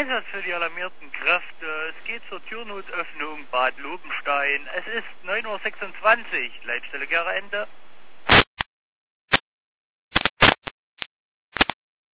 Einsatz für die alarmierten Kräfte. Es geht zur Türnotöffnung Bad Lobenstein. Es ist 9:26 Uhr, Leitstelle Gera Ende.